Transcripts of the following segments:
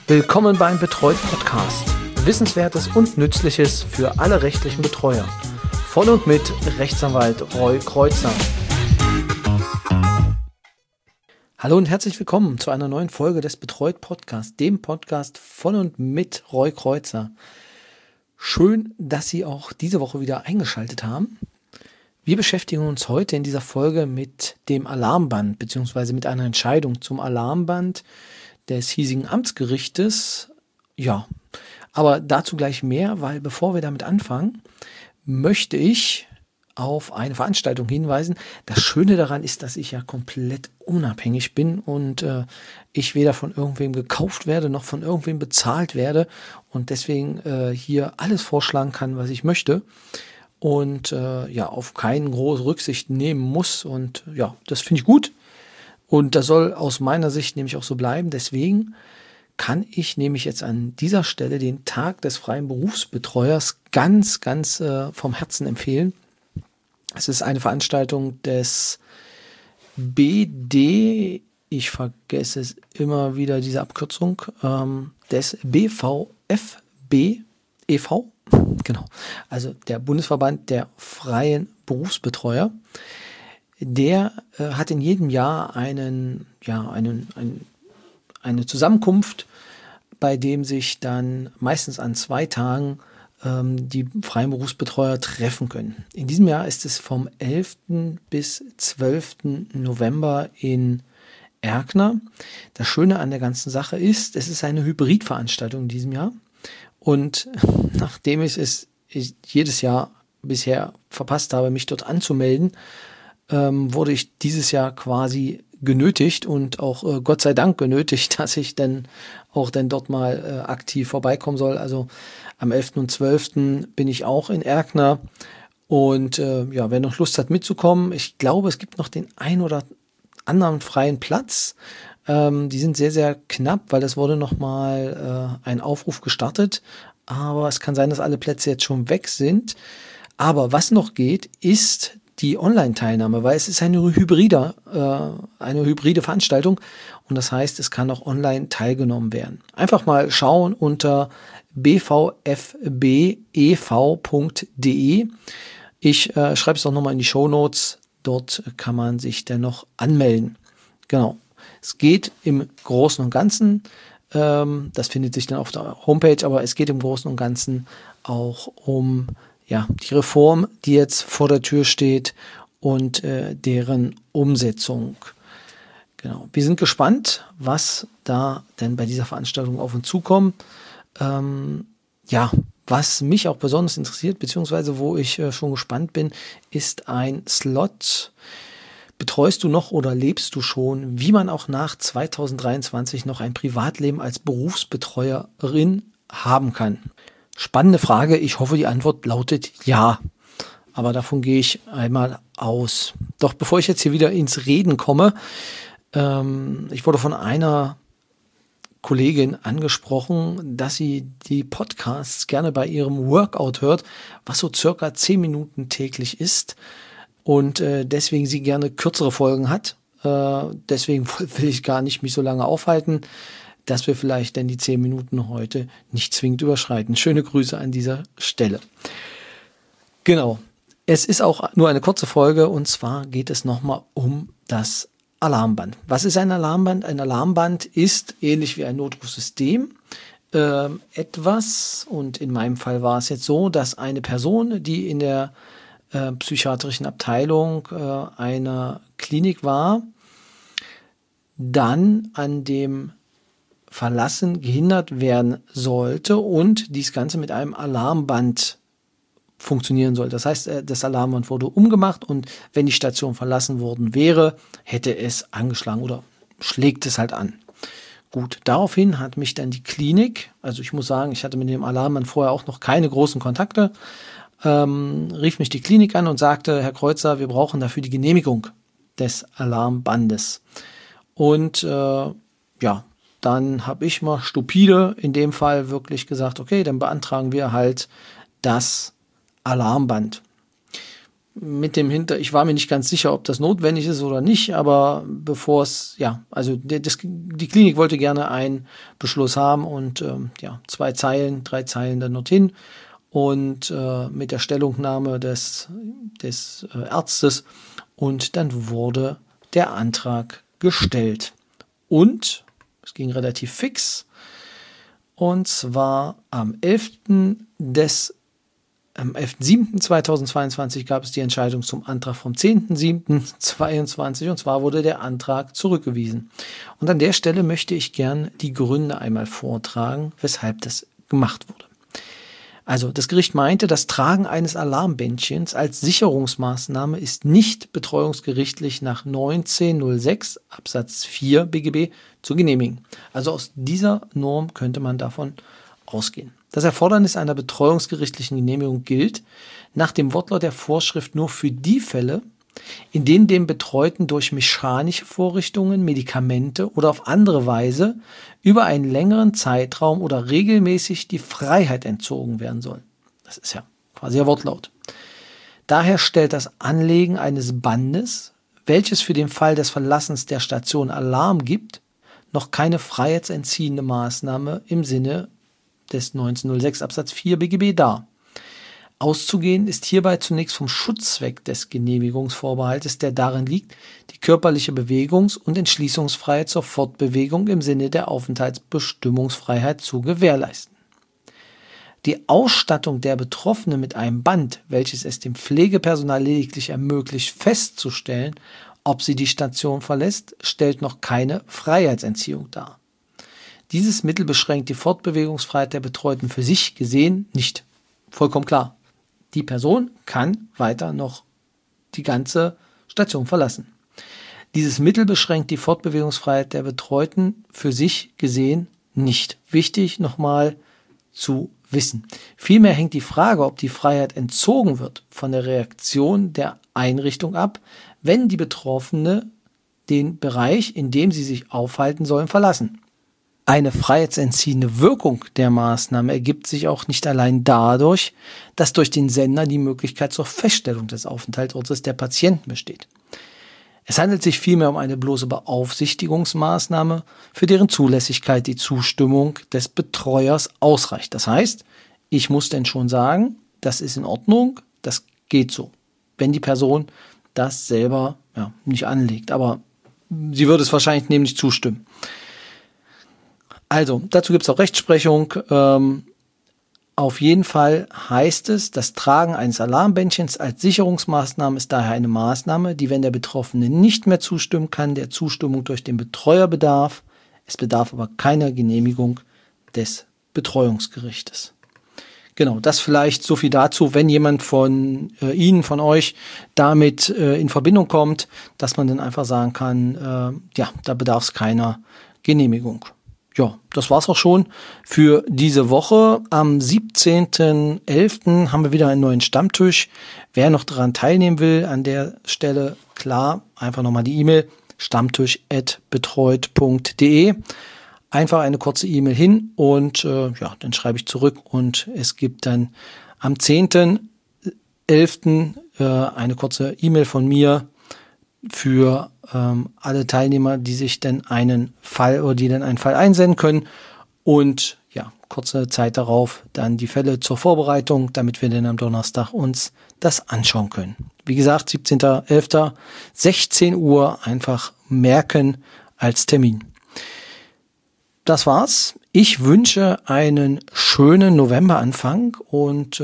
Willkommen beim Betreut Podcast. Wissenswertes und Nützliches für alle rechtlichen Betreuer. Von und mit Rechtsanwalt Roy Kreuzer. Hallo und herzlich willkommen zu einer neuen Folge des Betreut Podcasts, dem Podcast von und mit Roy Kreuzer. Schön, dass Sie auch diese Woche wieder eingeschaltet haben. Wir beschäftigen uns heute in dieser Folge mit dem Alarmband bzw. mit einer Entscheidung zum Alarmband des hiesigen Amtsgerichtes. Ja, aber dazu gleich mehr, weil bevor wir damit anfangen, möchte ich auf eine Veranstaltung hinweisen. Das Schöne daran ist, dass ich ja komplett unabhängig bin und ich weder von irgendwem gekauft werde, noch von irgendwem bezahlt werde und deswegen hier alles vorschlagen kann, was ich möchte und auf keinen große Rücksicht nehmen muss und ja, das finde ich gut und das soll aus meiner Sicht nämlich auch so bleiben. Deswegen kann ich nämlich jetzt an dieser Stelle den Tag des freien Berufsbetreuers ganz vom Herzen empfehlen. Es ist eine Veranstaltung des BD, ich vergesse es immer wieder, diese Abkürzung, des BVFB e.V., genau, also der Bundesverband der freien Berufsbetreuer. Der hat in jedem Jahr eine Zusammenkunft, bei dem sich dann meistens an 2 Tagen die freien Berufsbetreuer treffen können. In diesem Jahr ist es vom 11. bis 12. November in Erkner. Das Schöne an der ganzen Sache ist, es ist eine Hybridveranstaltung in diesem Jahr. Und nachdem ich es jedes Jahr bisher verpasst habe, mich dort anzumelden, wurde ich dieses Jahr quasi genötigt und auch Gott sei Dank genötigt, dass ich dann dort mal aktiv vorbeikommen soll. Also am 11. und 12. bin ich auch in Erkner und wer noch Lust hat mitzukommen, ich glaube, es gibt noch den ein oder anderen freien Platz. Die sind sehr, sehr knapp, weil es wurde nochmal ein Aufruf gestartet, aber es kann sein, dass alle Plätze jetzt schon weg sind. Aber was noch geht, ist die Online-Teilnahme, weil es ist eine hybride Veranstaltung und das heißt, es kann auch online teilgenommen werden. Einfach mal schauen unter bvfbev.de. Ich schreibe es auch nochmal in die Shownotes, dort kann man sich dann noch anmelden. Genau, es geht im Großen und Ganzen, das findet sich dann auf der Homepage, aber es geht im Großen und Ganzen auch um die Reform, die jetzt vor der Tür steht und deren Umsetzung. Genau. Wir sind gespannt, was da denn bei dieser Veranstaltung auf uns zukommt. Was mich auch besonders interessiert, beziehungsweise wo ich schon gespannt bin, ist ein Slot. Betreust du noch oder lebst du schon, wie man auch nach 2023 noch ein Privatleben als Berufsbetreuerin haben kann? Spannende Frage. Ich hoffe, die Antwort lautet ja. Aber davon gehe ich einmal aus. Doch bevor ich jetzt hier wieder ins Reden komme, ich wurde von einer Kollegin angesprochen, dass sie die Podcasts gerne bei ihrem Workout hört, was so circa 10 Minuten täglich ist und deswegen sie gerne kürzere Folgen hat. Deswegen will ich gar nicht mich so lange aufhalten, dass wir vielleicht denn die 10 Minuten heute nicht zwingend überschreiten. Schöne Grüße an dieser Stelle. Genau, es ist auch nur eine kurze Folge und zwar geht es nochmal um das Alarmband. Was ist ein Alarmband? Ein Alarmband ist ähnlich wie ein Notrufsystem etwas, und in meinem Fall war es jetzt so, dass eine Person, die in der psychiatrischen Abteilung einer Klinik war, dann an dem Verlassen gehindert werden sollte und dies Ganze mit einem Alarmband funktionieren soll. Das heißt, das Alarmband wurde umgemacht und wenn die Station verlassen worden wäre, hätte es angeschlagen oder schlägt es halt an. Gut, daraufhin hat mich dann die Klinik, also ich muss sagen, ich hatte mit dem Alarmband vorher auch noch keine großen Kontakte, rief mich die Klinik an und sagte, Herr Kreuzer, wir brauchen dafür die Genehmigung des Alarmbandes. Und dann habe ich mal stupide in dem Fall wirklich gesagt, okay, dann beantragen wir halt das Alarmband. ich war mir nicht ganz sicher, ob das notwendig ist oder nicht, aber bevor es, die Klinik wollte gerne einen Beschluss haben und 3 Zeilen dann dorthin und mit der Stellungnahme des Arztes, und dann wurde der Antrag gestellt. Und es ging relativ fix, und zwar am 11.07.2022 gab es die Entscheidung zum Antrag vom 10.07.22, und zwar wurde der Antrag zurückgewiesen. Und an der Stelle möchte ich gern die Gründe einmal vortragen, weshalb das gemacht wurde. Also das Gericht meinte, das Tragen eines Alarmbändchens als Sicherungsmaßnahme ist nicht betreuungsgerichtlich nach 1906 Absatz 4 BGB zu genehmigen. Also aus dieser Norm könnte man davon ausgehen. Das Erfordernis einer betreuungsgerichtlichen Genehmigung gilt nach dem Wortlaut der Vorschrift nur für die Fälle, in denen dem Betreuten durch mechanische Vorrichtungen, Medikamente oder auf andere Weise über einen längeren Zeitraum oder regelmäßig die Freiheit entzogen werden soll. Das ist ja quasi der Wortlaut. Daher stellt das Anlegen eines Bandes, welches für den Fall des Verlassens der Station Alarm gibt, noch keine freiheitsentziehende Maßnahme im Sinne des 1906 Absatz 4 BGB dar. Auszugehen ist hierbei zunächst vom Schutzzweck des Genehmigungsvorbehaltes, der darin liegt, die körperliche Bewegungs- und Entschließungsfreiheit zur Fortbewegung im Sinne der Aufenthaltsbestimmungsfreiheit zu gewährleisten. Die Ausstattung der Betroffenen mit einem Band, welches es dem Pflegepersonal lediglich ermöglicht, festzustellen, ob sie die Station verlässt, stellt noch keine Freiheitsentziehung dar. Dieses Mittel beschränkt die Fortbewegungsfreiheit der Betreuten für sich gesehen nicht. Vollkommen klar. Die Person kann weiter noch die ganze Station verlassen. Dieses Mittel beschränkt die Fortbewegungsfreiheit der Betreuten für sich gesehen nicht. Wichtig nochmal zu wissen. Vielmehr hängt die Frage, ob die Freiheit entzogen wird, von der Reaktion der Einrichtung ab, wenn die Betroffene den Bereich, in dem sie sich aufhalten sollen, verlassen. Eine freiheitsentziehende Wirkung der Maßnahme ergibt sich auch nicht allein dadurch, dass durch den Sender die Möglichkeit zur Feststellung des Aufenthaltsortes der Patienten besteht. Es handelt sich vielmehr um eine bloße Beaufsichtigungsmaßnahme, für deren Zulässigkeit die Zustimmung des Betreuers ausreicht. Das heißt, ich muss denn schon sagen, das ist in Ordnung, das geht so, wenn die Person das selber nicht anlegt. Aber sie würde es wahrscheinlich nämlich zustimmen. Also, dazu gibt es auch Rechtsprechung. Auf jeden Fall heißt es, das Tragen eines Alarmbändchens als Sicherungsmaßnahme ist daher eine Maßnahme, die, wenn der Betroffene nicht mehr zustimmen kann, der Zustimmung durch den Betreuer bedarf. Es bedarf aber keiner Genehmigung des Betreuungsgerichtes. Genau, das vielleicht so viel dazu, wenn jemand von Ihnen, von euch damit in Verbindung kommt, dass man dann einfach sagen kann, da bedarf es keiner Genehmigung. Ja, das war's auch schon für diese Woche. Am 17.11. haben wir wieder einen neuen Stammtisch. Wer noch daran teilnehmen will, an der Stelle, klar, einfach nochmal die E-Mail stammtisch@betreut.de. Einfach eine kurze E-Mail hin und dann schreibe ich zurück, und es gibt dann am 10.11. Eine kurze E-Mail von mir für alle Teilnehmer, die sich dann einen Fall einsenden können, und kurze Zeit darauf dann die Fälle zur Vorbereitung, damit wir dann am Donnerstag uns das anschauen können. Wie gesagt, 17.11. 16 Uhr einfach merken als Termin. Das war's. Ich wünsche einen schönen Novemberanfang und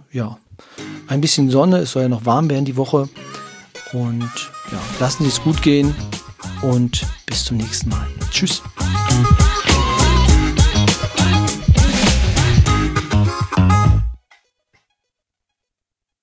ein bisschen Sonne. Es soll ja noch warm werden die Woche. Und lassen Sie es gut gehen und bis zum nächsten Mal. Tschüss.